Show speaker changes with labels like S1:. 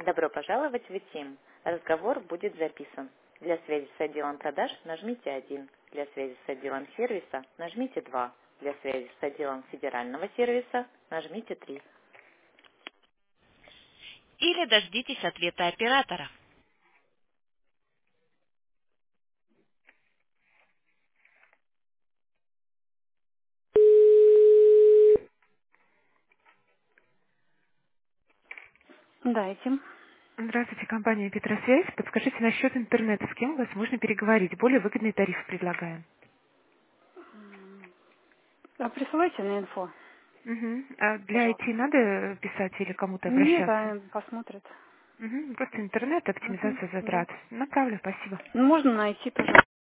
S1: Добро пожаловать в ИТИМ. Разговор будет записан. Для связи с отделом продаж нажмите 1. Для связи с отделом сервиса нажмите 2. Для связи с отделом федерального сервиса нажмите 3. Или дождитесь ответа оператора. Да, ИТИМ.
S2: Здравствуйте, компания Петросвязь. Подскажите насчет интернета, с кем у вас можно переговорить? Более выгодный тариф предлагаем.
S1: А присылайте на инфо,
S2: Мгм. А для IT
S1: пожалуйста.
S2: надо писать или кому-то
S1: Нет,
S2: обращаться?
S1: а посмотрит.
S2: Мгм. Просто интернет,
S1: Угу,
S2: оптимизация
S1: да.
S2: затрат. Направлю, спасибо.
S1: Ну, можно найти, пожалуйста.